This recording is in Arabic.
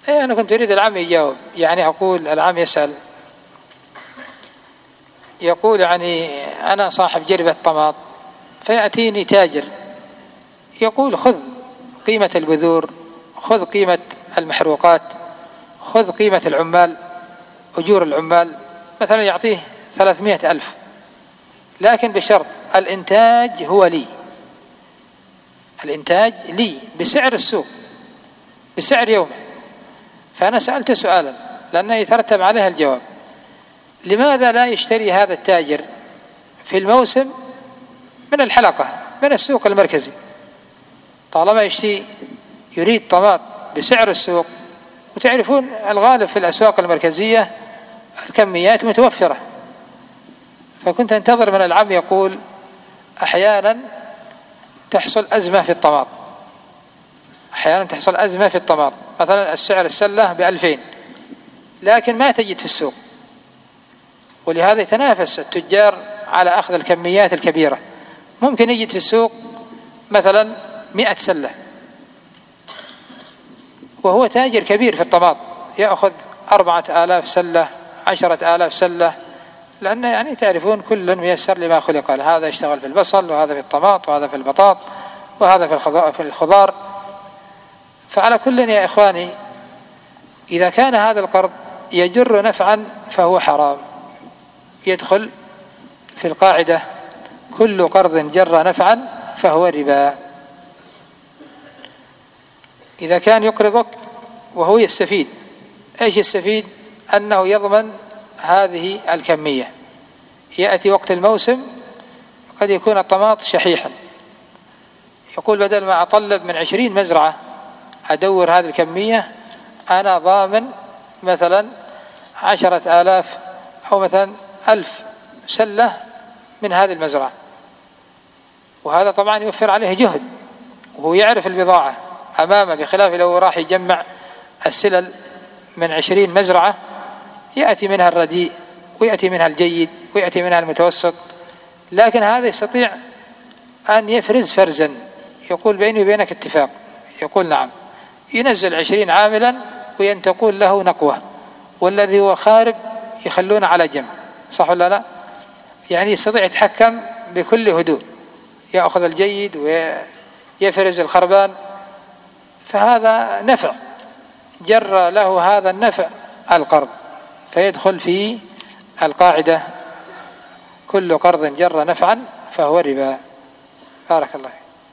إيه أنا كنت أريد العم يجاوب. يعني أقول العم يسأل، يقول يعني أنا صاحب جربة طماط، فيأتيني تاجر يقول خذ قيمة البذور، خذ قيمة المحروقات، خذ قيمة العمال، أجور العمال، مثلا يعطيه 300,000، لكن بشرط الإنتاج هو لي، الإنتاج لي بسعر السوق، بسعر يومه. فأنا سألت سؤالا لأنه يترتب عليها الجواب: لماذا لا يشتري هذا التاجر في الموسم من الحلقة، من السوق المركزي، طالما يريد طماط بسعر السوق؟ وتعرفون الغالب في الأسواق المركزية الكميات متوفرة. فكنت أنتظر من العم يقول أحيانا تحصل أزمة في الطماط، أحيانا تحصل أزمة في الطماط، مثلا السعر السلة ب2000 لكن ما تجد في السوق، ولهذا يتنافس التجار على أخذ الكميات الكبيرة. ممكن يجد في السوق مثلا 100 سلة، وهو تاجر كبير في الطماط يأخذ 4000 سلة، 10,000 سلة، لأن يعني تعرفون كل ميسر لما خلق له، هذا يشتغل في البصل، وهذا في الطماط، وهذا في البطاط، وهذا في الخضار. فعلى كل يا إخواني، إذا كان هذا القرض يجر نفعا فهو حرام، يدخل في القاعدة كل قرض جر نفعا فهو ربا. إذا كان يقرضك وهو يستفيد، إيش يستفيد؟ أنه يضمن هذه الكمية. يأتي وقت الموسم قد يكون الطماط شحيحا، يقول بدل ما أطلب من 20 مزرعة أدور هذه الكمية، أنا ضامن مثلا 10,000 أو مثلا 1000 سلة من هذه المزرعة. وهذا طبعا يوفر عليه جهد، وهو يعرف البضاعة أمامه، بخلاف لو راح يجمع السلل من 20 مزرعة يأتي منها الرديء، ويأتي منها الجيد، ويأتي منها المتوسط. لكن هذا يستطيع أن يفرز فرزا، يقول بيني وبينك اتفاق، يقول نعم، ينزل 20 عاملا وينتقول له نقوة، والذي هو خارب يخلون على جنب، صح ولا لا؟ يعني يستطيع يتحكم بكل هدوء، يأخذ الجيد ويفرز الخربان. فهذا نفع، جر له هذا النفع القرض، فيدخل في القاعدة كل قرض جر نفعا فهو ربا. بارك الله.